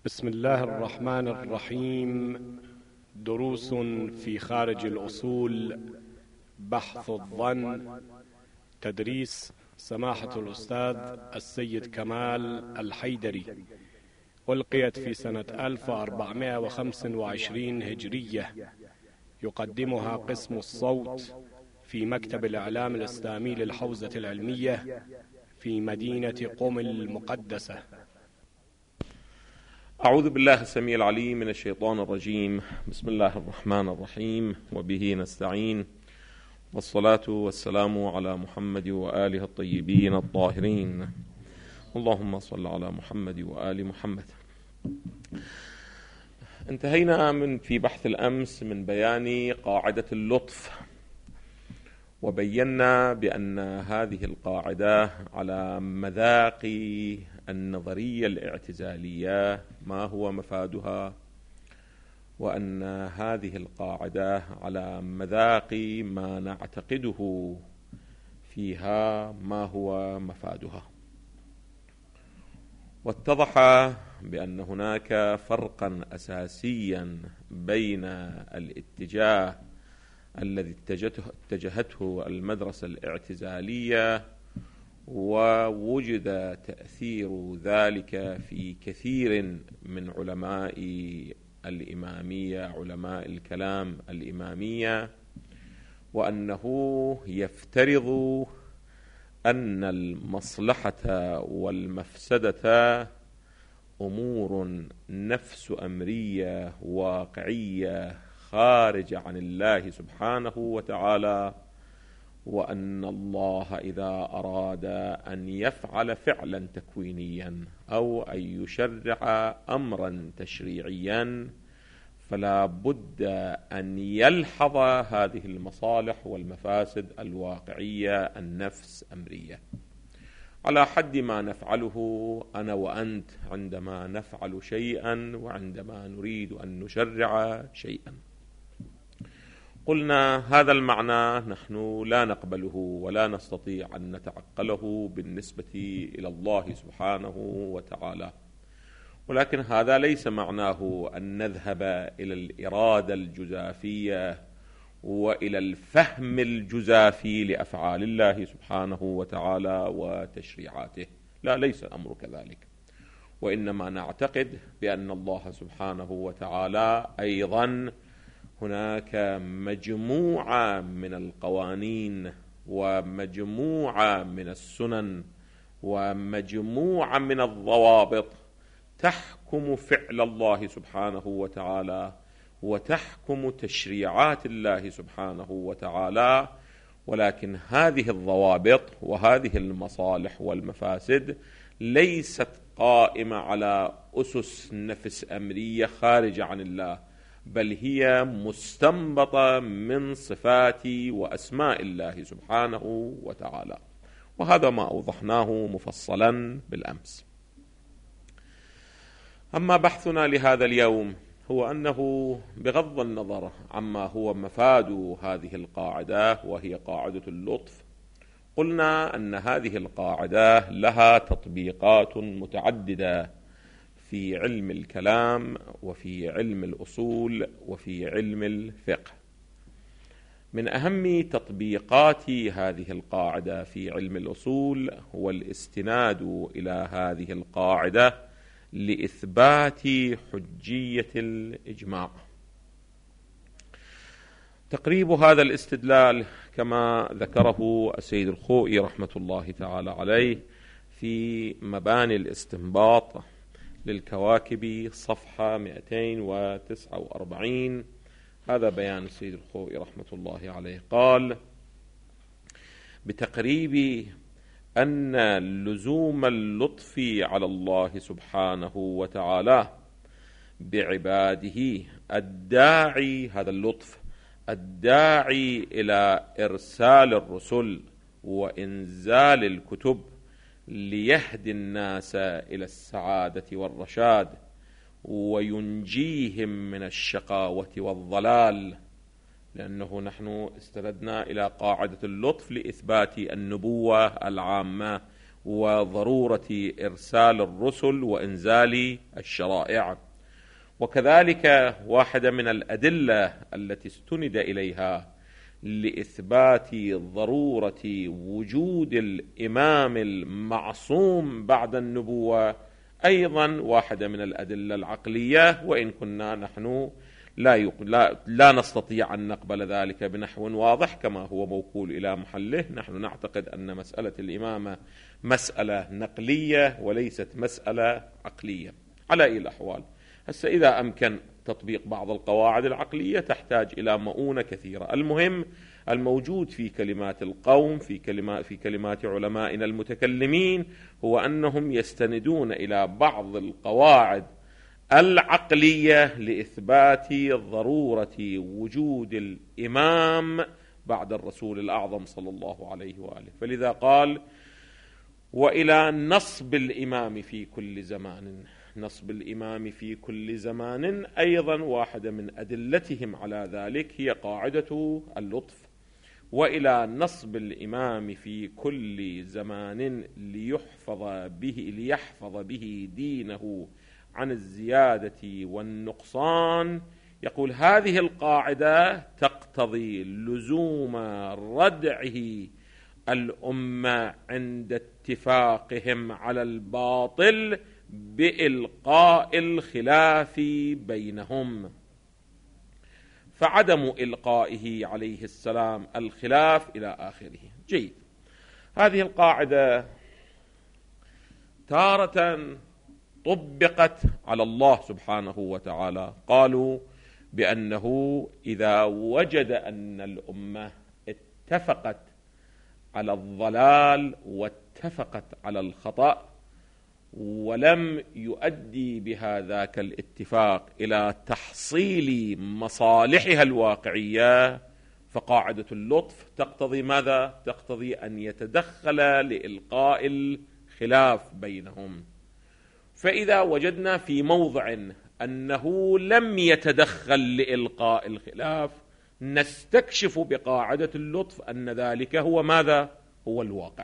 بسم الله الرحمن الرحيم. دروس في خارج الأصول، بحث الظن، تدريس سماحة الأستاذ السيد كمال الحيدري، ألقيت في سنة 1425 هجرية. يقدمها قسم الصوت في مكتب الإعلام الإسلامي للحوزة العلمية في مدينة قم المقدسة. أعوذ بالله السميع العليم من الشيطان الرجيم. بسم الله الرحمن الرحيم، وبه نستعين، والصلاة والسلام على محمد وآله الطيبين الطاهرين. اللهم صل على محمد وآل محمد. انتهينا في بحث الأمس من بيان قاعدة اللطف، وبينا بأن هذه القاعدة على مذاق النظرية الاعتزالية ما هو مفادها، وأن هذه القاعدة على مذاق ما نعتقده فيها ما هو مفادها. واتضح بأن هناك فرقا أساسيا بين الاتجاه الذي اتجهته المدرسة الاعتزالية، ووجد تأثير ذلك في كثير من علماء الإمامية، علماء الكلام الإمامية، وأنه يفترض أن المصلحة والمفسدة أمور نفس أمرية واقعية خارجة عن الله سبحانه وتعالى، وأن الله إذا أراد أن يفعل فعلا تكوينيا أو أن يشرع أمرا تشريعيا فلا بد أن يلحظ هذه المصالح والمفاسد الواقعية النفس أمرية، على حد ما نفعله أنا وأنت عندما نفعل شيئا وعندما نريد أن نشرع شيئا. قلنا هذا المعنى نحن لا نقبله ولا نستطيع أن نتعقله بالنسبة إلى الله سبحانه وتعالى، ولكن هذا ليس معناه أن نذهب إلى الإرادة الجزافية وإلى الفهم الجزافي لأفعال الله سبحانه وتعالى وتشريعاته، لا، ليس الأمر كذلك، وإنما نعتقد بأن الله سبحانه وتعالى أيضا هناك مجموعة من القوانين ومجموعة من السنن ومجموعة من الضوابط تحكم فعل الله سبحانه وتعالى وتحكم تشريعات الله سبحانه وتعالى، ولكن هذه الضوابط وهذه المصالح والمفاسد ليست قائمة على أسس نفس أمرية خارجة عن الله، بل هي مستنبطة من صفات وأسماء الله سبحانه وتعالى، وهذا ما أوضحناه مفصلا بالأمس. أما بحثنا لهذا اليوم هو أنه بغض النظر عما هو مفاد هذه القاعدة وهي قاعدة اللطف، قلنا أن هذه القاعدة لها تطبيقات متعددة في علم الكلام وفي علم الأصول وفي علم الفقه. من أهم تطبيقات هذه القاعدة في علم الأصول هو الاستناد إلى هذه القاعدة لإثبات حجية الإجماع. تقريب هذا الاستدلال كما ذكره السيد الخوئي رحمة الله تعالى عليه في مباني الاستنباط للكواكب صفحة 249. هذا بيان السيد الخوئي رحمة الله عليه، قال: بتقريب أن لزوم اللطف على الله سبحانه وتعالى بعباده الداعي، هذا اللطف الداعي إلى إرسال الرسل وإنزال الكتب ليهدي الناس إلى السعادة والرشاد وينجيهم من الشقاوة والضلال، لأنه نحن استندنا إلى قاعدة اللطف لإثبات النبوة العامة وضرورة إرسال الرسل وإنزال الشرائع. وكذلك واحدة من الأدلة التي استند إليها لإثبات ضرورة وجود الإمام المعصوم بعد النبوة أيضا واحدة من الأدلة العقلية، وإن كنا نحن لا نستطيع أن نقبل ذلك بنحو واضح كما هو موكول إلى محله. نحن نعتقد أن مسألة الإمامة مسألة نقلية وليست مسألة عقلية على أي الأحوال. هسه إذا أمكن تطبيق بعض القواعد العقلية تحتاج إلى مؤونة كثيرة. المهم الموجود في كلمات القوم في كلمات علمائنا المتكلمين هو أنهم يستندون إلى بعض القواعد العقلية لإثبات ضرورة وجود الإمام بعد الرسول الأعظم صلى الله عليه وآله. فلذا قال: وإلى نصب الإمام في كل زمان. نصب الإمام في كل زمان أيضا واحدة من أدلتهم على ذلك هي قاعدة اللطف. وإلى نصب الإمام في كل زمان ليحفظ به دينه عن الزيادة والنقصان. يقول هذه القاعدة تقتضي لزوم ردعه الأمة عند اتفاقهم على الباطل بإلقاء الخلاف بينهم، فعدم إلقائه عليه السلام الخلاف إلى آخره. جيد. هذه القاعدة تارة طبقت على الله سبحانه وتعالى. قالوا بأنه إذا وجد أن الأمة اتفقت على الضلال واتفقت على الخطأ ولم يؤدي بهذاك الاتفاق إلى تحصيل مصالحها الواقعية، فقاعدة اللطف تقتضي ماذا؟ تقتضي أن يتدخل لإلقاء الخلاف بينهم. فإذا وجدنا في موضع أنه لم يتدخل لإلقاء الخلاف نستكشف بقاعدة اللطف أن ذلك هو ماذا؟ هو الواقع.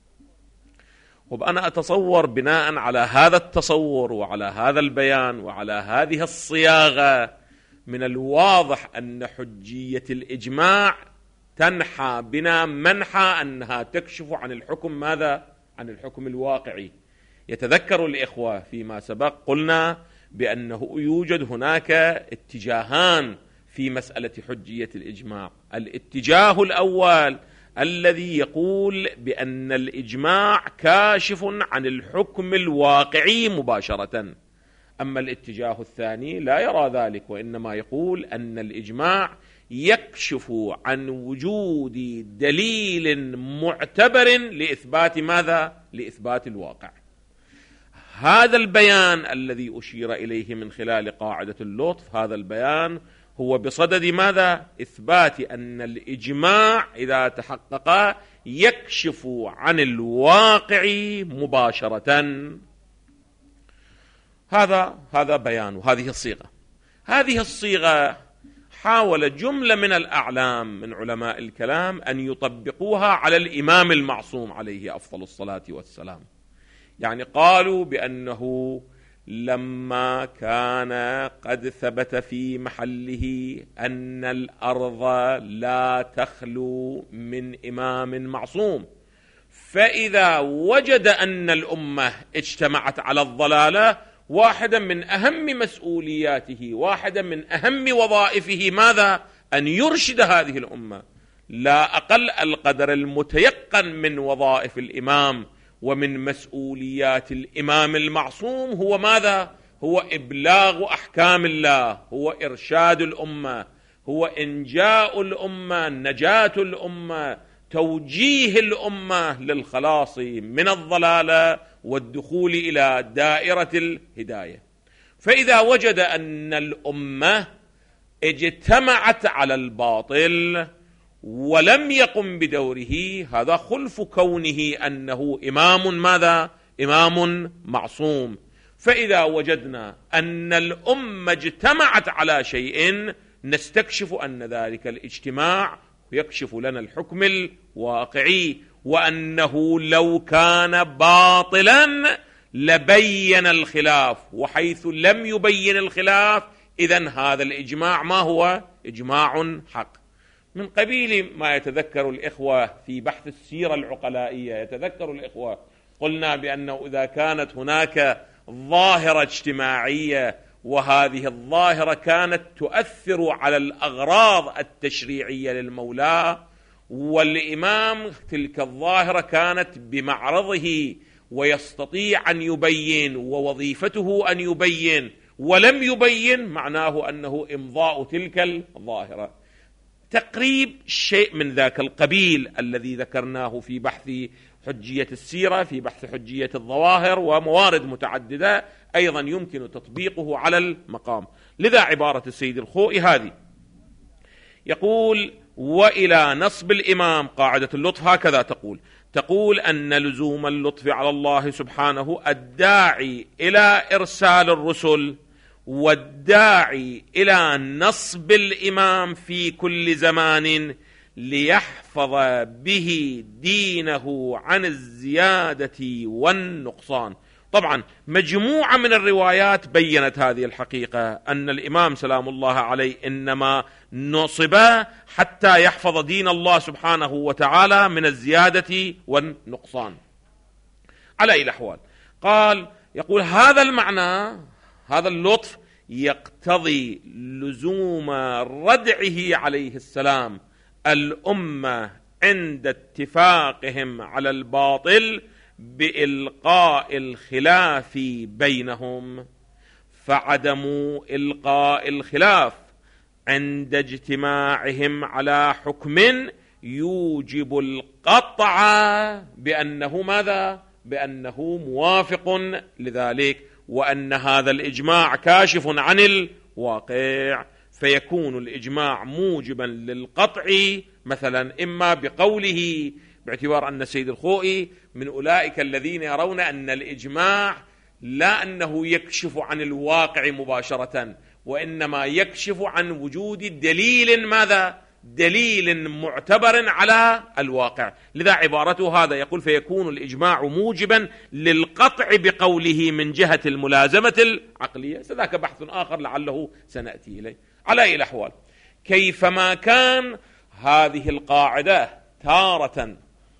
وأنا أتصور بناء على هذا التصور وعلى هذا البيان وعلى هذه الصياغة من الواضح أن حجية الإجماع تنحى بنا منحى أنها تكشف عن الحكم ماذا؟ عن الحكم الواقعي. يتذكر الإخوة فيما سبق قلنا بأنه يوجد هناك اتجاهان في مسألة حجية الإجماع. الاتجاه الأول الذي يقول بأن الإجماع كاشف عن الحكم الواقعي مباشرة، أما الاتجاه الثاني لا يرى ذلك، وإنما يقول أن الإجماع يكشف عن وجود دليل معتبر لإثبات ماذا؟ لإثبات الواقع. هذا البيان الذي أشير إليه من خلال قاعدة اللطف، هذا البيان هو بصدد ماذا؟ إثبات أن الإجماع إذا تحقق يكشف عن الواقع مباشرة. هذا بيان. وهذه الصيغة. هذه الصيغة حاول جملة من الأعلام من علماء الكلام أن يطبقوها على الإمام المعصوم عليه أفضل الصلاة والسلام. يعني قالوا بأنه لما كان قد ثبت في محله أن الأرض لا تخلو من إمام معصوم، فإذا وجد أن الأمة اجتمعت على الضلالة، واحدا من أهم مسؤولياته، واحدا من أهم وظائفه ماذا؟ أن يرشد هذه الأمة. لا أقل القدر المتيقن من وظائف الإمام ومن مسؤوليات الإمام المعصوم هو ماذا؟ هو إبلاغ أحكام الله، هو إرشاد الأمة، هو إنجاء الأمة، نجاة الأمة، توجيه الأمة للخلاص من الضلالة والدخول إلى دائرة الهداية. فإذا وجد أن الأمة اجتمعت على الباطل ولم يقم بدوره، هذا خلف كونه أنه إمام ماذا؟ إمام معصوم. فإذا وجدنا أن الأمة اجتمعت على شيء نستكشف أن ذلك الاجتماع يكشف لنا الحكم الواقعي، وأنه لو كان باطلا لبين الخلاف، وحيث لم يبين الخلاف إذن هذا الإجماع ما هو؟ إجماع حق. من قبيل ما يتذكر الإخوة في بحث السيرة العقلائية، يتذكر الإخوة قلنا بأنه إذا كانت هناك ظاهرة اجتماعية وهذه الظاهرة كانت تؤثر على الأغراض التشريعية للمولى، والإمام تلك الظاهرة كانت بمعرضه ويستطيع أن يبين ووظيفته أن يبين، ولم يبين، معناه أنه إمضاء تلك الظاهرة. تقريب شيء من ذاك القبيل الذي ذكرناه في بحث حجية السيرة، في بحث حجية الظواهر، وموارد متعددة أيضا يمكن تطبيقه على المقام. لذا عبارة السيد الخوئي هذه، يقول: وإلى نصب الإمام قاعدة اللطف هكذا تقول أن لزوم اللطف على الله سبحانه الداعي إلى إرسال الرسل والداعي إلى نصب الإمام في كل زمان ليحفظ به دينه عن الزيادة والنقصان. طبعا مجموعة من الروايات بيّنت هذه الحقيقة، أن الإمام سلام الله عليه إنما نصب حتى يحفظ دين الله سبحانه وتعالى من الزيادة والنقصان. على أي الأحوال يقول هذا المعنى، هذا اللطف يقتضي لزوم ردعه عليه السلام الأمة عند اتفاقهم على الباطل بإلقاء الخلاف بينهم، فعدم إلقاء الخلاف عند اجتماعهم على حكم يوجب القطع بأنه ماذا؟ بأنه موافق لذلك، وأن هذا الإجماع كاشف عن الواقع، فيكون الإجماع موجبا للقطع، مثلا إما بقوله، باعتبار أن السيد الخوئي من أولئك الذين يرون أن الإجماع لا أنه يكشف عن الواقع مباشرة، وإنما يكشف عن وجود دليل ماذا؟ دليل معتبر على الواقع. لذا عبارته هذا يقول: فيكون الإجماع موجبا للقطع بقوله من جهة الملازمة العقلية. ذاك بحث آخر لعله سنأتي إليه. على أي الأحوال، كيفما كان هذه القاعدة تارة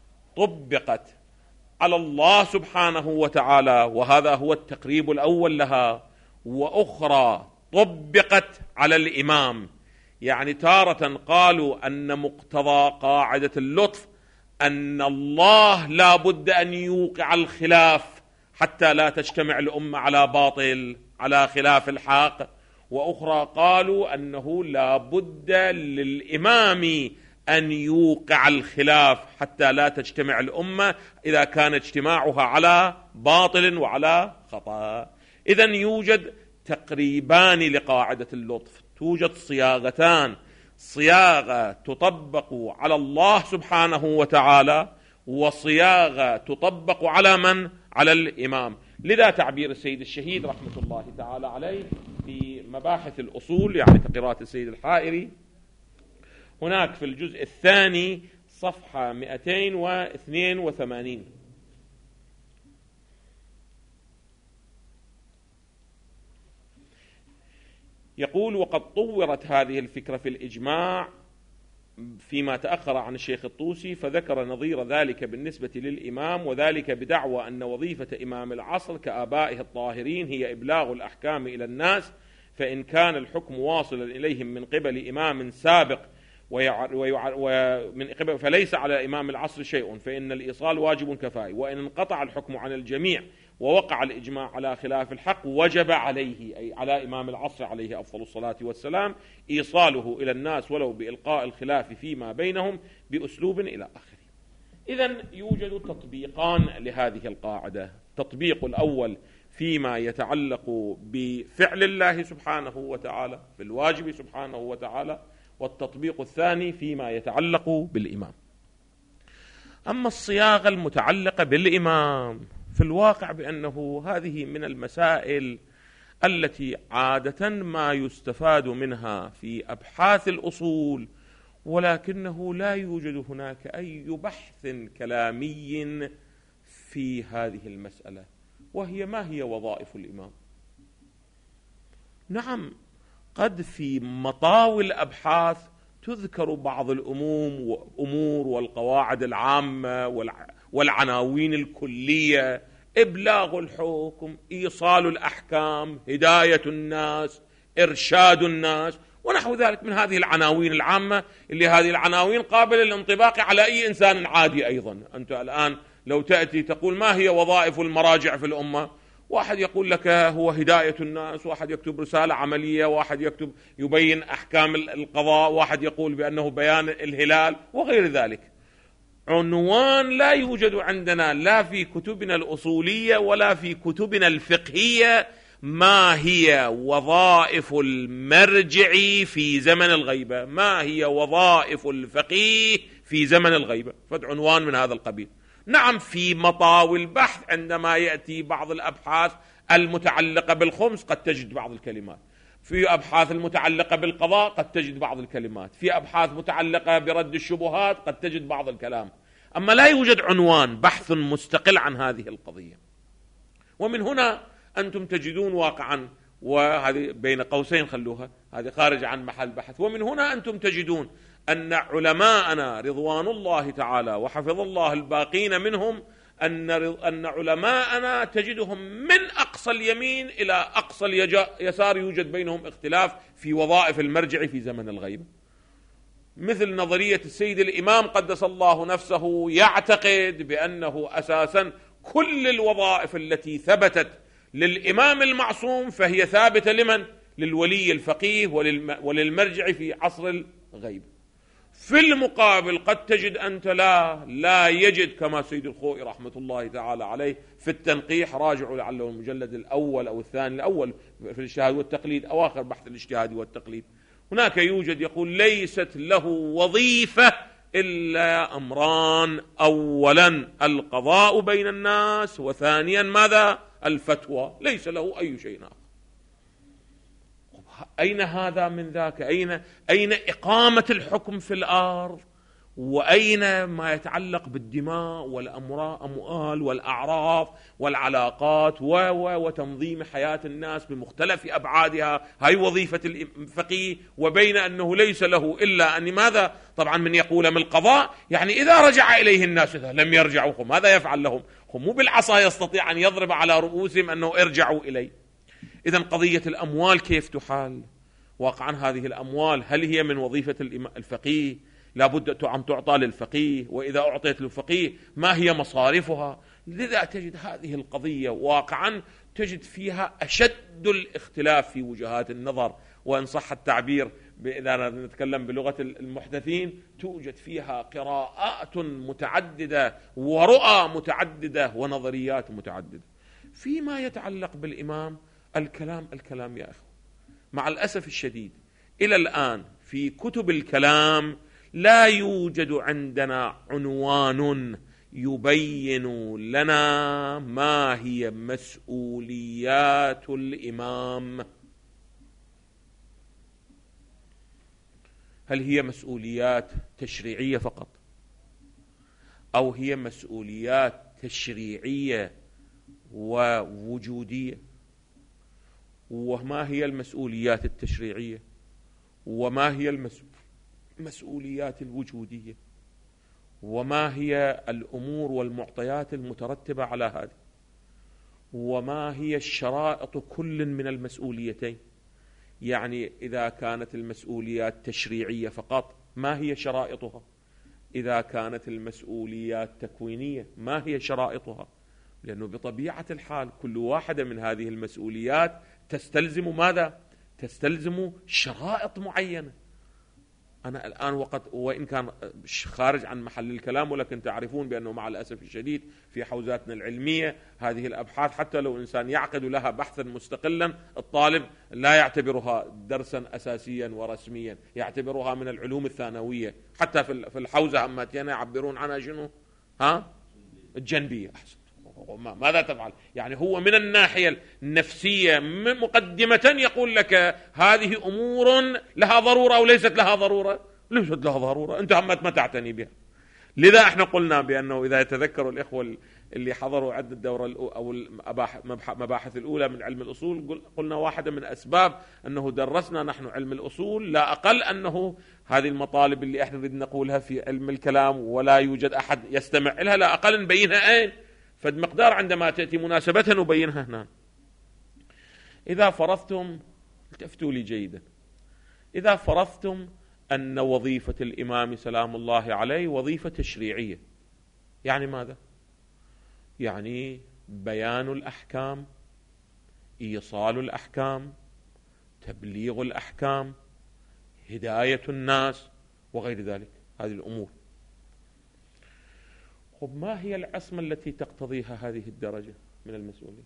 طبقت على الله سبحانه وتعالى، وهذا هو التقريب الأول لها، وأخرى طبقت على الإمام. يعني تارة قالوا أن مقتضى قاعدة اللطف أن الله لا بد أن يوقع الخلاف حتى لا تجتمع الأمة على باطل، على خلاف الحق، وأخرى قالوا أنه لا بد للإمام أن يوقع الخلاف حتى لا تجتمع الأمة إذا كان اجتماعها على باطل وعلى خطأ. إذن يوجد تقريبان لقاعدة اللطف، توجد صياغتان: صياغة تطبق على الله سبحانه وتعالى، وصياغة تطبق على من؟ على الإمام. لذا تعبير السيد الشهيد رحمة الله تعالى عليه في مباحث الأصول، يعني كقراءة السيد الحائري، هناك في الجزء الثاني صفحة 282 يقول: وقد طورت هذه الفكرة في الإجماع فيما تأخر عن الشيخ الطوسي، فذكر نظير ذلك بالنسبة للإمام، وذلك بدعوى أن وظيفة إمام العصر كآبائه الطاهرين هي إبلاغ الأحكام إلى الناس، فإن كان الحكم واصلا إليهم من قبل إمام سابق ومن قبل فليس على إمام العصر شيء، فإن الإيصال واجب كفائي، وإن انقطع الحكم عن الجميع ووقع الإجماع على خلاف الحق وجب عليه، أي على إمام العصر عليه أفضل الصلاة والسلام، إيصاله إلى الناس ولو بإلقاء الخلاف فيما بينهم بأسلوب إلى آخره. إذن يوجد تطبيقان لهذه القاعدة: التطبيق الأول فيما يتعلق بفعل الله سبحانه وتعالى، في الواجب سبحانه وتعالى، والتطبيق الثاني فيما يتعلق بالإمام. أما الصياغة المتعلقة بالإمام، في الواقع بأنه هذه من المسائل التي عادة ما يستفاد منها في أبحاث الأصول ولكنه لا يوجد هناك أي بحث كلامي في هذه المسألة، وهي ما هي وظائف الإمام. نعم، قد في مطاوي الأبحاث تذكر بعض الأمور والقواعد العامة والعناوين الكلية: إبلاغ الحكم، إيصال الأحكام، هداية الناس، إرشاد الناس، ونحو ذلك من هذه العناوين العامة، اللي هذه العناوين قابلة للانطباق على أي إنسان عادي أيضا. أنت الآن لو تأتي تقول ما هي وظائف المراجع في الأمة، واحد يقول لك هو هداية الناس، واحد يكتب رسالة عملية، واحد يكتب يبين أحكام القضاء، واحد يقول بأنه بيان الهلال وغير ذلك. عنوان لا يوجد عندنا لا في كتبنا الأصولية ولا في كتبنا الفقهية ما هي وظائف المرجع في زمن الغيبة، ما هي وظائف الفقيه في زمن الغيبة، فعنوان من هذا القبيل. نعم، في مطاوي البحث عندما يأتي بعض الأبحاث المتعلقة بالخمس قد تجد بعض الكلمات، في أبحاث المتعلقة بالقضاء قد تجد بعض الكلمات، في أبحاث متعلقة برد الشبهات قد تجد بعض الكلام، أما لا يوجد عنوان بحث مستقل عن هذه القضية. ومن هنا أنتم تجدون واقعا، وهذه بين قوسين خلوها، هذه خارج عن محل بحث، ومن هنا أنتم تجدون أن علماءنا رضوان الله تعالى وحفظ الله الباقين منهم، أن علماءنا تجدهم من أقصى اليمين إلى أقصى اليسار يوجد بينهم اختلاف في وظائف المرجع في زمن الغيبة. مثل نظرية السيد الإمام قدس الله نفسه يعتقد بأنه أساسا كل الوظائف التي ثبتت للإمام المعصوم فهي ثابتة لمن؟ للولي الفقيه وللمرجع في عصر الغيبة. في المقابل قد تجد أنت لا يجد، كما سيد الخوئي رحمة الله تعالى عليه في التنقيح، راجعوا لعله المجلد الأول أو الثاني، الأول في الاجتهاد والتقليد، أواخر بحث الاجتهاد والتقليد، هناك يوجد يقول ليست له وظيفة إلا أمران: أولا القضاء بين الناس، وثانيا ماذا؟ الفتوى، ليس له أي شيء آخر. أين هذا من ذاك؟ أين إقامة الحكم في الأرض؟ وأين ما يتعلق بالدماء والأموال والأعراف والعلاقات وتنظيم حياة الناس بمختلف أبعادها؟ هاي وظيفة الفقيه، وبين أنه ليس له إلا أن ماذا؟ طبعا من يقول من القضاء يعني إذا رجع إليه الناس، إذا لم يرجعوا ماذا يفعل لهم؟ هم مو بالعصا يستطيع أن يضرب على رؤوسهم أنه ارجعوا إليه. إذن قضية الأموال كيف تحال؟ واقعا هذه الأموال هل هي من وظيفة الفقيه؟ لابد أن تعطى للفقيه، وإذا أعطيت للفقيه ما هي مصارفها؟ لذا تجد هذه القضية واقعا تجد فيها أشد الاختلاف في وجهات النظر، وإن صح التعبير إذا نتكلم بلغة المحدثين توجد فيها قراءات متعددة ورؤى متعددة ونظريات متعددة. فيما يتعلق بالإمام الكلام يا أخوة، مع الأسف الشديد إلى الآن في كتب الكلام لا يوجد عندنا عنوان يبين لنا ما هي مسؤوليات الإمام. هل هي مسؤوليات تشريعية فقط، أو هي مسؤوليات تشريعية ووجودية؟ وما هي المسؤوليات التشريعية؟ وما هي المسؤوليات الوجودية؟ وما هي الأمور والمعطيات المترتبة على هذه؟ وما هي الشرائط كل من المسؤوليتين؟ يعني إذا كانت المسؤوليات تشريعية فقط ما هي شرائطها؟ إذا كانت المسؤوليات تكوينية ما هي شرائطها؟ لأنه بطبيعة الحال كل واحدة من هذه المسؤوليات تستلزم ماذا؟ تستلزم شرائط معينة. أنا الآن وإن كان خارج عن محل الكلام، ولكن تعرفون بأنه مع الأسف الشديد في حوزاتنا العلمية هذه الأبحاث حتى لو إنسان يعقد لها بحثا مستقلا، الطالب لا يعتبرها درسا أساسيا ورسميا، يعتبرها من العلوم الثانوية. حتى في الحوزة هماتينا يعبرون عنها شنو؟ الجنبية. أحسن. ماذا تفعل؟ يعني هو من الناحية النفسية مقدمة يقول لك هذه أمور لها ضرورة أو ليست لها ضرورة. ليست لها ضرورة، أنت ما تعتني بها. لذا احنا قلنا بأنه إذا يتذكروا الإخوة اللي حضروا عدة الدورة أو المباحث الأولى من علم الأصول، قلنا واحدة من أسباب أنه درسنا نحن علم الأصول لا أقل أنه هذه المطالب اللي احنا نريد نقولها في علم الكلام ولا يوجد أحد يستمع لها، لا أقل نبينها أين فد مقدار عندما تأتي مناسبتها نبينها هنا. إذا فرضتم، التفتوا لي جيدا، إذا فرضتم أن وظيفة الإمام سلام الله عليه وظيفة تشريعية، يعني ماذا؟ يعني بيان الأحكام، إيصال الأحكام، تبليغ الأحكام، هداية الناس وغير ذلك، هذه الأمور. طب ما هي العصمة التي تقتضيها هذه الدرجة من المسؤولين؟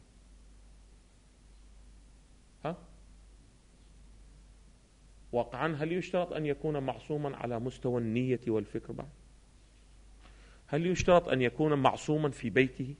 واقعا هل يشترط أن يكون معصوما على مستوى النية والفكر بعد؟ هل يشترط أن يكون معصوما في بيته؟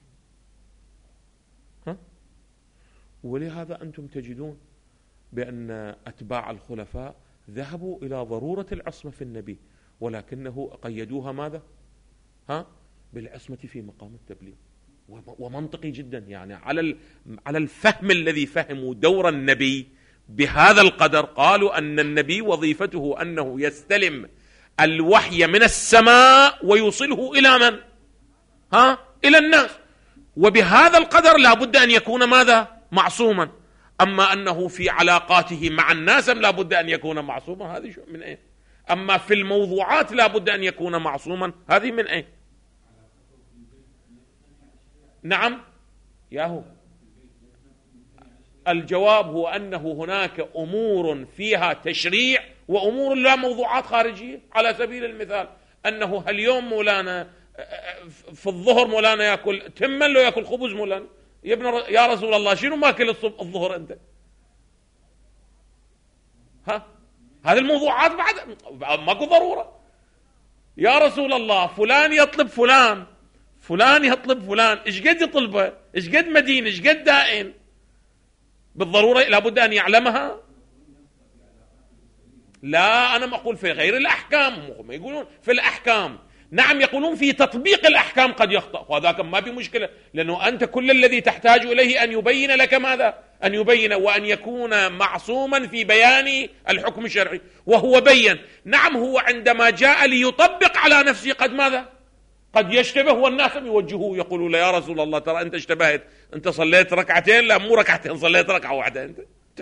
ولهذا أنتم تجدون بأن أتباع الخلفاء ذهبوا إلى ضرورة العصمة في النبي، ولكنه قيدوها ماذا؟ بالعصمة في مقام التبليغ. ومنطقي جدا، يعني على الفهم الذي فهموا دور النبي بهذا القدر، قالوا أن النبي وظيفته أنه يستلم الوحي من السماء ويوصله إلى من؟ إلى الناس، وبهذا القدر لا بد أن يكون ماذا؟ معصوما. أما أنه في علاقاته مع الناس لا بد أن يكون معصوما، هذه من أين؟ أما في الموضوعات لا بد أن يكون معصوما، هذه من أين؟ نعم ياهو، الجواب هو أنه هناك أمور فيها تشريع وأمور لا موضوعات خارجية. على سبيل المثال أنه اليوم مولانا في الظهر مولانا يأكل تمن لو يأكل خبز مولانا، يا رسول الله شنو ماكل الظهر أنت؟ هذه الموضوعات بعد ماكو ضرورة. يا رسول الله فلان يطلب فلان يطلب فلان، إيش قد يطلبه؟ إيش قد مدين؟ إيش قد دائن؟ بالضرورة لابد أن يعلمها؟ لا، أنا ما أقول في غير الأحكام، ما يقولون في الأحكام، نعم يقولون في تطبيق الأحكام قد يخطأ، وهذاك ما في مشكلة، لأنه أنت كل الذي تحتاج إليه أن يبين لك ماذا؟ أن يبين وأن يكون معصوما في بيان الحكم الشرعي، وهو بين. نعم هو عندما جاء ليطبق على نفسه قد ماذا؟ قد يشتبه، والناس يوجهوه يقولوا له يا رسول الله ترى أنت اشتبهت، أنت صليت ركعتين، لا مو ركعتين، صليت ركعة واحدة أنت.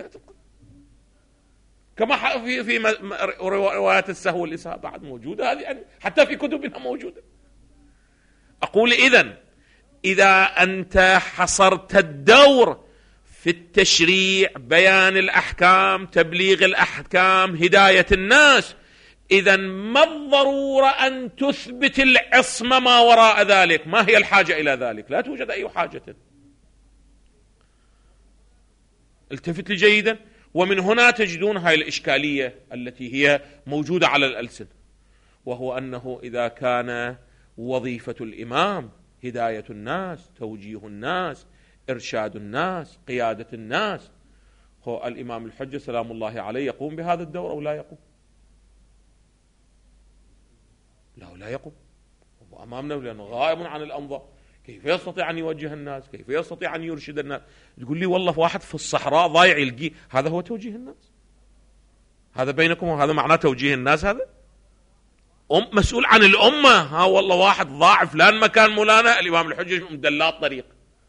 كما في روايات السهو والإسهاء بعد موجودة، هذه يعني حتى في كتبنا موجودة. أقول إذا أنت حصرت الدور في التشريع، بيان الأحكام، تبليغ الأحكام، هداية الناس، إذن ما الضرورة أن تثبت العصمة ما وراء ذلك؟ ما هي الحاجة إلى ذلك؟ لا توجد أي حاجة. التفت لي جيدا. ومن هنا تجدون هاي الإشكالية التي هي موجودة على الألسن، وهو أنه إذا كان وظيفة الإمام هداية الناس، توجيه الناس، إرشاد الناس، قيادة الناس، هو الإمام الحجة سلام الله عليه يقوم بهذا الدور أو لا يقوم؟ لا يقوم، هو أمامنا لأنه غائب عن الأنظار. كيف يستطيع أن يوجه الناس؟ كيف يستطيع أن يرشد الناس؟ تقول لي والله واحد في الصحراء ضايع يلقيه، هذا هو توجيه الناس؟ هذا بينكم وهذا معناه توجيه الناس؟ هذا مسؤول عن الأمة. والله واحد ضاع فلان مكان مولانا، الإمام الحجة مدلات طريق،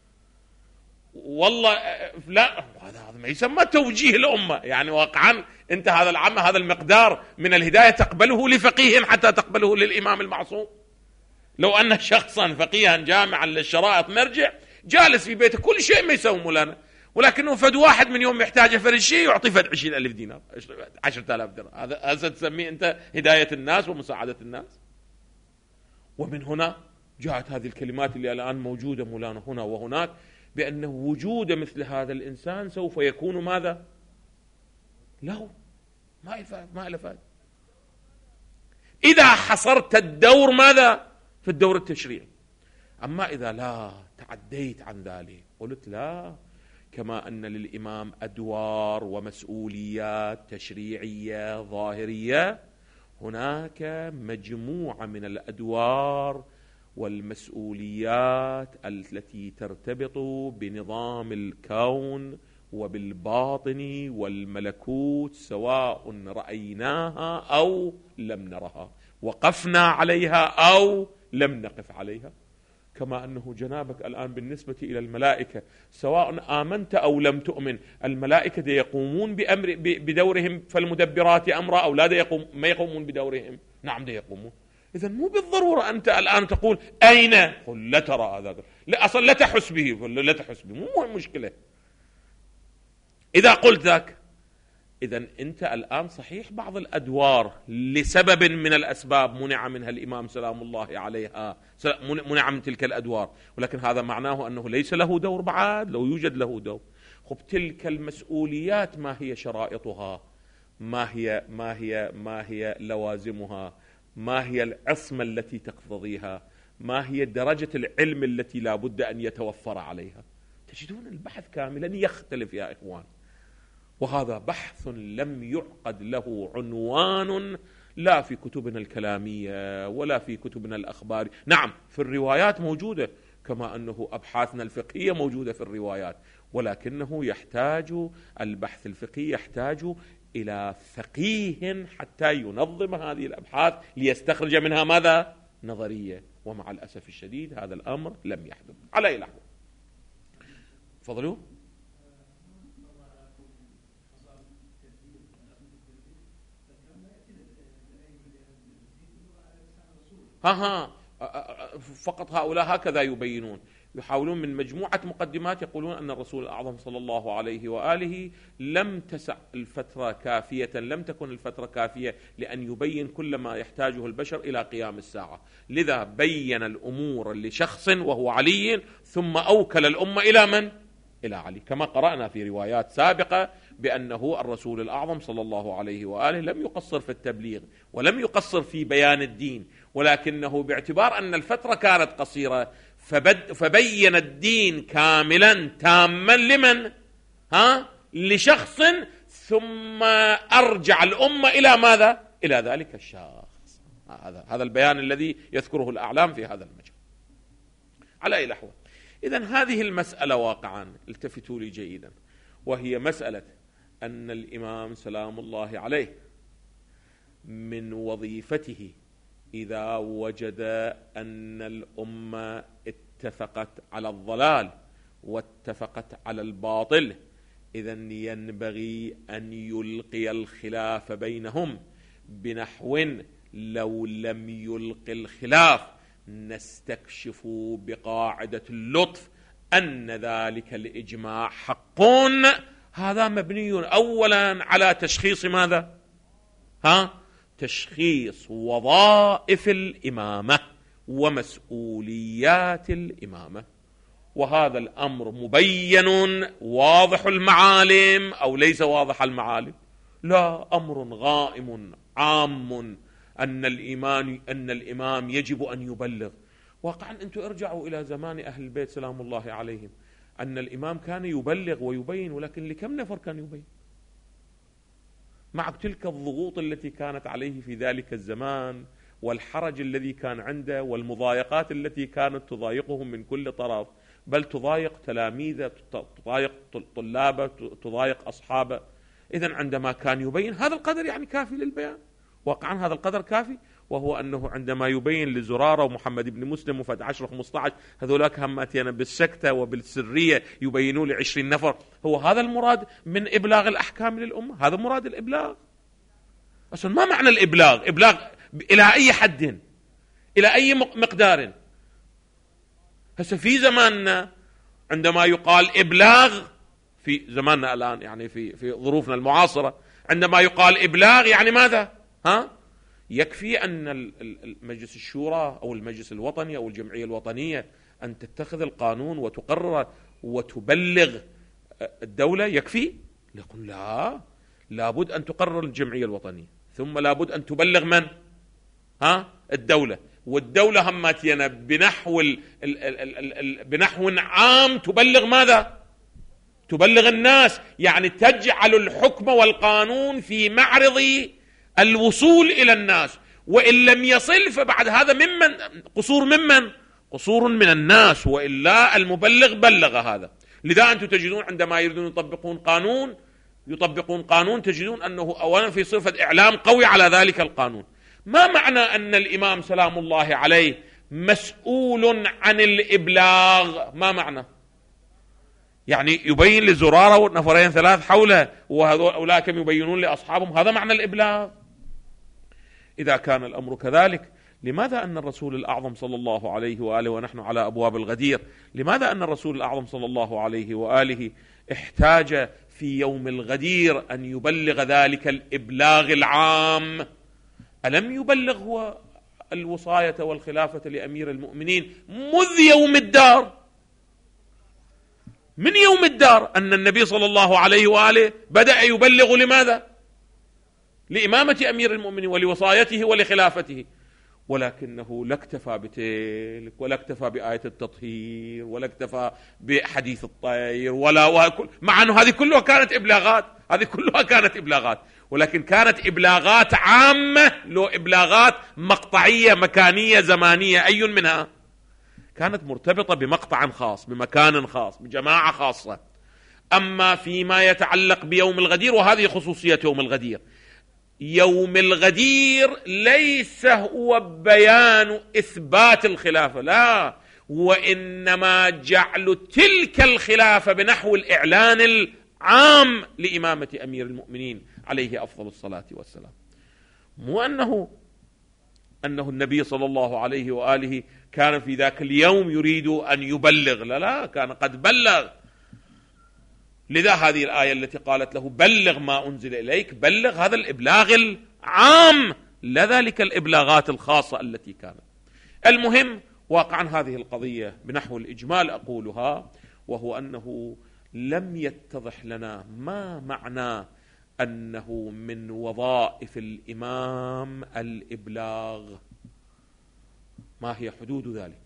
والله لا، هذا ما يسمى توجيه الأمة. يعني واقعا أنت هذا العمى، هذا المقدار من الهداية تقبله لفقيه حتى تقبله للإمام المعصوم؟ لو أن شخصا فقيها جامعا للشرائط مرجع جالس في بيته كل شيء ما يسوي مولانا، ولكنه فد واحد من يوم يحتاج فرد شيء يعطي فد 20,000 دينار 10,000 درهم، هذا تسميه أنت هداية الناس ومساعدة الناس؟ ومن هنا جاءت هذه الكلمات اللي الآن موجودة مولانا هنا وهناك، بأن وجود مثل هذا الإنسان سوف يكون ماذا؟ له ما له فائدة. إذا حصرت الدور ماذا؟ في الدور التشريعي. أما إذا لا تعديت عن ذلك، قلت لا، كما أن للإمام أدوار ومسؤوليات تشريعية ظاهرية، هناك مجموعة من الأدوار والمسؤوليات التي ترتبط بنظام الكون وبالباطن والملكوت، سواء رأيناها أو لم نرها، وقفنا عليها أو لم نقف عليها. كما أنه جنابك الآن بالنسبة إلى الملائكة، سواء آمنت أو لم تؤمن، الملائكة يقومون بدورهم فالمدبرات أمرا، أو لا ما يقومون بدورهم؟ نعم يقومون. إذن مو بالضرورة أنت الآن تقول أين، قل لا ترى هذا، لا أصلا لا تحس به، لا تحس به، مو مشكلة إذا قلت ذاك. إذن أنت الآن صحيح بعض الأدوار لسبب من الأسباب منع منها الإمام سلام الله عليها، منع من تلك الأدوار، ولكن هذا معناه أنه ليس له دور بعد، لو يوجد له دور. خب تلك المسؤوليات ما هي شرائطها؟ ما هي لوازمها؟ ما هي العصمة التي تقتضيها؟ ما هي درجة العلم التي لا بد أن يتوفر عليها؟ تجدون البحث كاملا يختلف يا إخوان، وهذا بحث لم يعقد له عنوان لا في كتبنا الكلامية ولا في كتبنا الأخبار. نعم في الروايات موجودة، كما أنه أبحاثنا الفقهية موجودة في الروايات، ولكنه يحتاج البحث الفقهي يحتاج إلى فقيه حتى ينظم هذه الأبحاث ليستخرج منها ماذا؟ نظرية. ومع الأسف الشديد هذا الأمر لم يحدث. على أي لحظة تفضلوا. فقط هؤلاء هكذا يبينون، يحاولون من مجموعة مقدمات يقولون أن الرسول الأعظم صلى الله عليه وآله لم تسع الفترة كافية، لم تكن الفترة كافية لأن يبين كل ما يحتاجه البشر إلى قيام الساعة، لذا بين الأمور لشخص وهو علي، ثم أوكل الأمة إلى من؟ إلى علي، كما قرأنا في روايات سابقة بأنه الرسول الأعظم صلى الله عليه وآله لم يقصر في التبليغ ولم يقصر في بيان الدين، ولكنه باعتبار أن الفترة كانت قصيرة فبين الدين كاملا تاما لمن؟ لشخص، ثم أرجع الأمة إلى ماذا؟ إلى ذلك الشخص. هذا البيان الذي يذكره الأعلام في هذا المجال. على أي لحظة. إذن هذه المسألة واقعا التفتوا لي جيدا، وهي مسألة أن الإمام سلام الله عليه من وظيفته إذا وجد أن الأمة اتفقت على الضلال واتفقت على الباطل، إذن ينبغي أن يلقي الخلاف بينهم بنحو لو لم يلقي الخلاف نستكشف بقاعدة اللطف أن ذلك الإجماع حق. هذا مبني أولا على تشخيص ماذا؟ تشخيص وظائف الإمامة ومسؤوليات الإمامة، وهذا الأمر مبين واضح المعالم أو ليس واضح المعالم؟ لا، أمر غائم عام أن الإمام يجب أن يبلغ. واقعا أنتم ارجعوا إلى زمان أهل البيت سلام الله عليهم، أن الإمام كان يبلغ ويبين، ولكن لكم نفر كان يبين؟ مع تلك الضغوط التي كانت عليه في ذلك الزمان والحرج الذي كان عنده والمضايقات التي كانت تضايقهم من كل طرف، بل تضايق تلاميذه، تضايق طلابه، تضايق أصحابه. إذن عندما كان يبين هذا القدر يعني كافي للبيان، واقعا هذا القدر كافي. وهو أنه عندما يبين لزرارة ومحمد بن مسلم وفد 10-15 هذولاك هماتين بالسكتة وبالسرية يبينوا ل20 نفر، هو هذا المراد من إبلاغ الأحكام للأمة؟ هذا مراد الإبلاغ؟ أصلا ما معنى الإبلاغ؟ إبلاغ إلى أي حد؟ إلى أي مقدار؟ هسه في زماننا عندما يقال إبلاغ، في زماننا الآن يعني في ظروفنا المعاصرة، عندما يقال إبلاغ يعني ماذا؟ يكفي أن المجلس الشورى أو المجلس الوطني أو الجمعية الوطنية أن تتخذ القانون وتقرر وتبلغ الدولة يكفي؟ يقول لا، لابد أن تقرر الجمعية الوطنية، ثم لابد أن تبلغ من؟ الدولة، والدولة هماتينا بنحو عام تبلغ ماذا؟ تبلغ الناس، يعني تجعل الحكم والقانون في معرض الوصول إلى الناس، وإن لم يصل فبعد هذا ممن قصور من الناس، وإلا المبلغ بلغ هذا. لذا أنتم تجدون عندما يريدون يطبقون قانون تجدون أنه أولا في صفة إعلام قوي على ذلك القانون. ما معنى أن الإمام سلام الله عليه مسؤول عن الإبلاغ؟ ما معنى؟ يعني يبين لزرارة ونفرين ثلاث حوله وأولئك يبينون لأصحابهم، هذا معنى الإبلاغ. إذا كان الأمر كذلك، لماذا أن الرسول الأعظم صلى الله عليه وآله، ونحن على أبواب الغدير، لماذا أن الرسول الأعظم صلى الله عليه وآله احتاج في يوم الغدير أن يبلغ ذلك الإبلاغ العام؟ ألم يبلغ هو الوصاية والخلافة لأمير المؤمنين منذ يوم الدار؟ من يوم الدار أن النبي صلى الله عليه وآله بدأ يبلغ. لماذا؟ لإمامة أمير المؤمنين ولوصايته ولخلافته. ولكنه لا اكتفى بتلك، ولا اكتفى بآية التطهير، ولا اكتفى بحديث الطير، مع أنه هذه كلها كانت إبلاغات، ولكن كانت إبلاغات عامة، لو إبلاغات مقطعية مكانية زمانية، أي منها كانت مرتبطة بمقطع خاص، بمكان خاص، بجماعة خاصة. أما فيما يتعلق بيوم الغدير، وهذه خصوصية يوم الغدير، يوم الغدير ليس هو بيان إثبات الخلافة، لا، وإنما جعل تلك الخلافة بنحو الإعلان العام لإمامة أمير المؤمنين عليه أفضل الصلاة والسلام. مو أنه النبي صلى الله عليه وآله كان في ذاك اليوم يريد أن يبلغ، لا، كان قد بلغ. لذا هذه الآية التي قالت له بلغ ما أنزل إليك، بلغ هذا الإبلاغ العام، لا ذلك الإبلاغات الخاصة التي كانت. المهم واقعا هذه القضية بنحو الإجمال أقولها، وهو أنه لم يتضح لنا ما معنى أنه من وظائف الإمام الإبلاغ، ما هي حدود ذلك،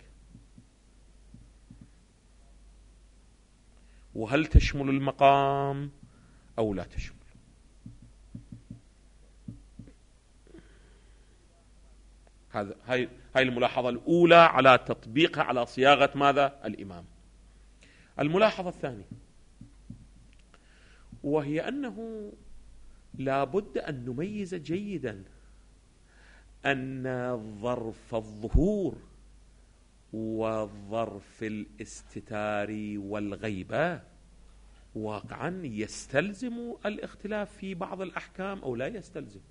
وهل تشمل المقام أو لا تشمل. هاي الملاحظة الأولى على تطبيقها على صياغة ماذا؟ الإمام. الملاحظة الثانية وهي أنه لا بد أن نميز جيدا أن ظرف الظهور وظرف الاستتار والغيبة واقعا يستلزم الاختلاف في بعض الأحكام أو لا يستلزم.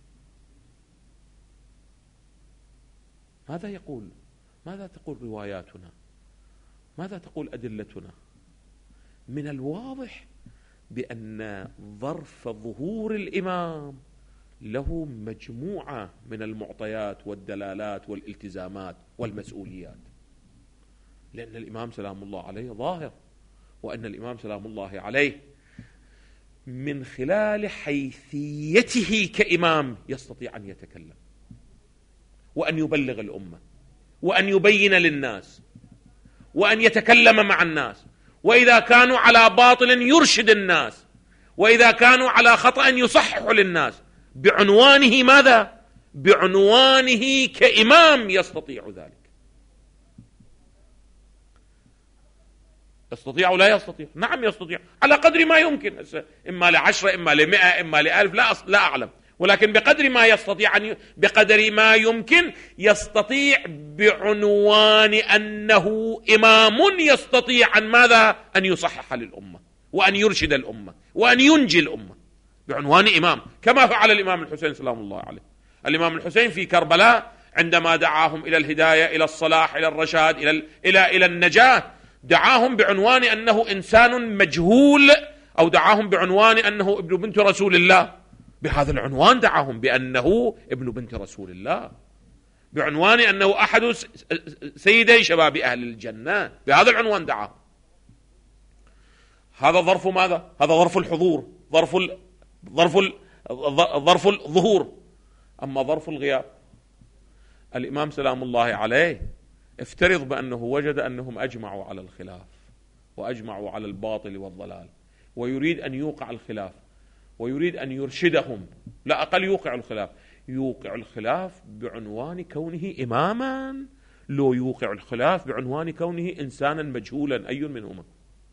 ماذا تقول رواياتنا؟ ماذا تقول أدلتنا؟ من الواضح بأن ظرف ظهور الإمام له مجموعة من المعطيات والدلالات والالتزامات والمسؤوليات، لأن الإمام سلام الله عليه ظاهر، وأن الإمام سلام الله عليه من خلال حيثيته كإمام يستطيع أن يتكلم وأن يبلغ الأمة وأن يبين للناس وأن يتكلم مع الناس، وإذا كانوا على باطل يرشد الناس، وإذا كانوا على خطأ يصحح للناس، بعنوانه ماذا؟ بعنوانه كإمام يستطيع ذلك. يستطيع ولا يستطيع؟ نعم يستطيع على قدر ما يمكن، إما ل10 إما ل100 إما ل1000 لا أعلم، ولكن بقدر ما يستطيع بقدر ما يمكن يستطيع بعنوان أنه إمام يستطيع أن ماذا؟ أن يصحح للأمة وأن يرشد الأمة وأن ينجي الأمة بعنوان إمام، كما فعل الإمام الحسين سلام الله عليه. الإمام الحسين في كربلاء عندما دعاهم إلى الهداية، إلى الصلاح، إلى الرشاد، إلى النجاة، دعاهم بعنوان أنه إنسان مجهول، أو دعاهم بعنوان أنه ابن بنت رسول الله. بهذا العنوان دعاهم بأنه ابن بنت رسول الله، بعنوان أنه أحد سيدي شباب أهل الجنة، بهذا العنوان دعاهم. هذا ظرف ماذا؟ هذا ظرف الحضور، ظرف الظهور. أما ظرف الغياب، الإمام سلام الله عليه افترض بأنه وجد أنهم أجمعوا على الخلاف وأجمعوا على الباطل والضلال، ويريد أن يوقع الخلاف، ويريد أن يرشدهم، لا أقل يوقع الخلاف. يوقع الخلاف بعنوان كونه إماما، لو يوقع الخلاف بعنوان كونه إنسانا مجهولا، أي منهما؟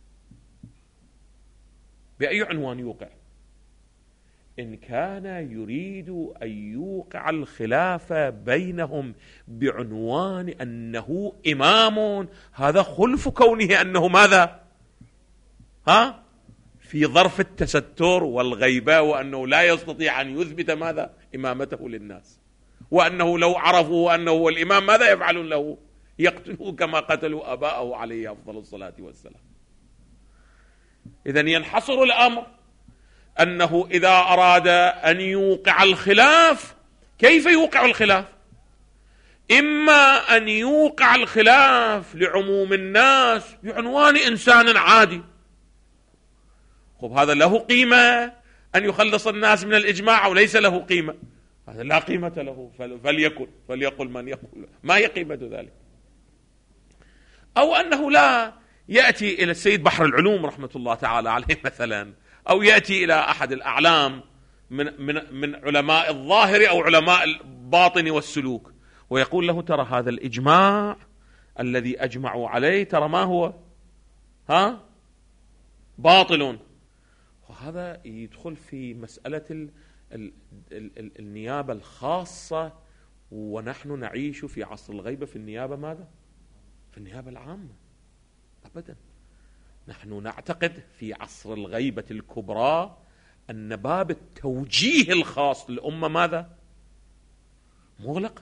بأي عنوان يوقع؟ إن كان يريد أن يوقع الخلاف بينهم بعنوان أنه إمام، هذا خلف كونه أنه ماذا؟ في ظرف التستر والغيبة، وأنه لا يستطيع أن يثبت ماذا؟ إمامته للناس، وأنه لو عرفوا أنه هو الإمام ماذا يفعلون له؟ يقتلوه كما قتلوا آباءه عليه أفضل الصلاة والسلام. إذن ينحصر الأمر أنه إذا أراد أن يوقع الخلاف، كيف يوقع الخلاف؟ إما أن يوقع الخلاف لعموم الناس بعنوان إنسان عادي، هذا له قيمة أن يخلص الناس من الإجماع، أو ليس له قيمة؟ هذا لا قيمة له، فليقل من يقول، ما هي قيمة ذلك؟ أو أنه لا يأتي إلى السيد بحر العلوم رحمة الله تعالى عليه مثلا، أو يأتي إلى أحد الأعلام من علماء الظاهر أو علماء الباطن والسلوك، ويقول له ترى هذا الإجماع الذي أجمعوا عليه ترى ما هو؟ باطل. وهذا يدخل في مسألة النيابة الخاصة، ونحن نعيش في عصر الغيبة في النيابة ماذا؟ في النيابة العامة. أبدا، نحن نعتقد في عصر الغيبة الكبرى أن باب التوجيه الخاص للأمة ماذا؟ مغلق.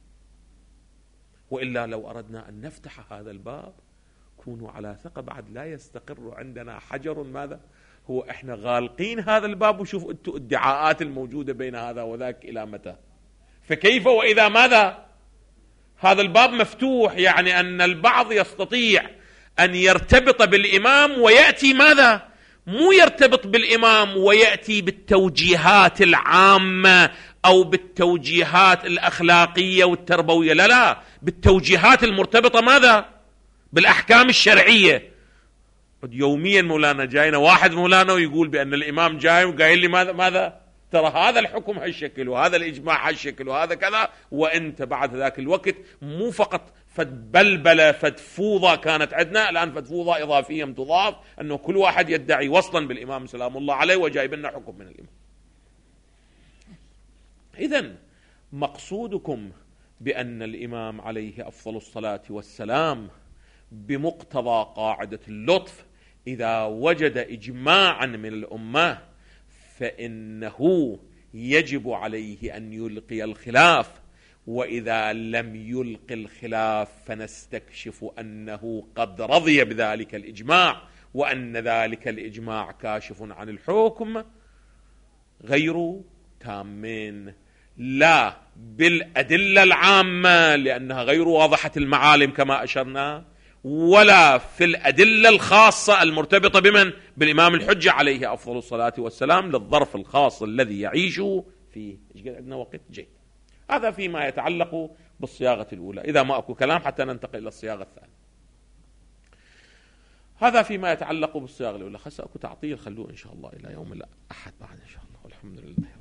وإلا لو أردنا أن نفتح هذا الباب كونوا على ثقة بعد لا يستقر عندنا حجر ماذا؟ هو إحنا غالقين هذا الباب، وشوفوا أنتوا الادعاءات الموجودة بين هذا وذاك إلى متى؟ فكيف وإذا ماذا؟ هذا الباب مفتوح، يعني أن البعض يستطيع أن يرتبط بالإمام ويأتي ماذا؟ مو يرتبط بالإمام ويأتي بالتوجيهات العامة أو بالتوجيهات الأخلاقية والتربوية، لا، بالتوجيهات المرتبطة ماذا؟ بالأحكام الشرعية. يوميا مولانا جاينا واحد مولانا ويقول بأن الإمام جاي وقايل لي ماذا؟ ترى هذا الحكم هالشكل، وهذا الإجماع هالشكل، وهذا كذا، وأنت بعد ذاك الوقت مو فقط فد بلبلة فد فوضى كانت عندنا، الآن فد فوضى إضافية تضاف، أنه كل واحد يدعي وصلا بالإمام سلام الله عليه وجايب لنا حكم من الإمام. إذن مقصودكم بأن الإمام عليه أفضل الصلاة والسلام بمقتضى قاعدة اللطف إذا وجد إجماعا من الأمة فإنه يجب عليه أن يلقي الخلاف، وإذا لم يلقي الخلاف فنستكشف أنه قد رضي بذلك الإجماع، وأن ذلك الإجماع كاشف عن الحكم غير تامين، لا بالأدلة العامة لأنها غير واضحة المعالم كما أشرنا، ولا في الأدلة الخاصة المرتبطة بمن؟ بالإمام الحجة عليه أفضل الصلاة والسلام للظرف الخاص الذي يعيش فيه. عندنا وقت جيد. هذا فيما يتعلق بالصياغة الأولى، إذا ما أكو كلام حتى ننتقل إلى الصياغة الثانية. هذا فيما يتعلق بالصياغة الأولى. خاصة أكو تعطيل، خلوه إن شاء الله إلى يوم الأحد بعد إن شاء الله، والحمد لله.